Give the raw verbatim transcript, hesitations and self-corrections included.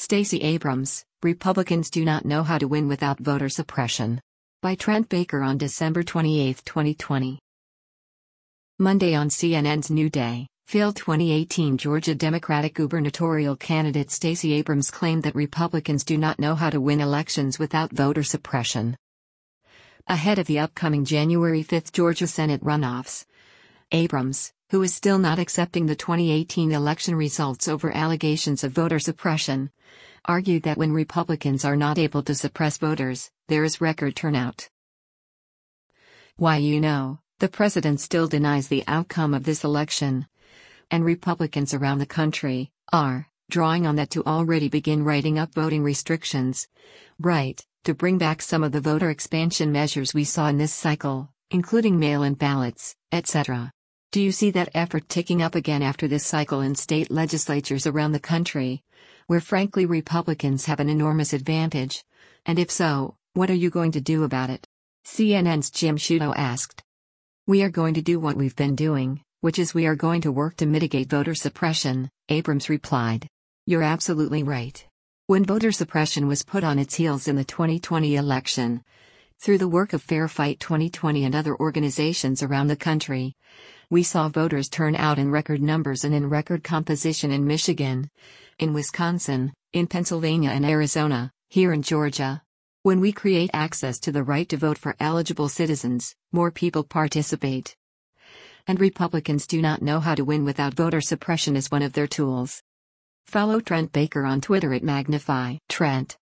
Stacey Abrams, Republicans do not know how to win without voter suppression. By Trent Baker on December twenty-eighth, twenty twenty. Monday on C N N's New Day, failed twenty eighteen Georgia Democratic gubernatorial candidate Stacey Abrams claimed that Republicans do not know how to win elections without voter suppression. Ahead of the upcoming January fifth Georgia Senate runoffs, Abrams, who is still not accepting the twenty eighteen election results over allegations of voter suppression, argued that when Republicans are not able to suppress voters, there is record turnout. Why, you know, the president still denies the outcome of this election, and Republicans around the country are drawing on that to already begin writing up voting restrictions, right, to bring back some of the voter expansion measures we saw in this cycle, including mail-in ballots, et cetera. Do you see that effort ticking up again after this cycle in state legislatures around the country, where frankly Republicans have an enormous advantage? And if so, what are you going to do about it? C N N's Jim Sciutto asked. We are going to do what we've been doing, which is we are going to work to mitigate voter suppression, Abrams replied. You're absolutely right. When voter suppression was put on its heels in the twenty twenty election, through the work of Fair Fight twenty twenty and other organizations around the country, we saw voters turn out in record numbers and in record composition in Michigan, in Wisconsin, in Pennsylvania and Arizona, here in Georgia. When we create access to the right to vote for eligible citizens, more people participate. And Republicans do not know how to win without voter suppression as one of their tools. Follow Trent Baker on Twitter at Magnify Trent.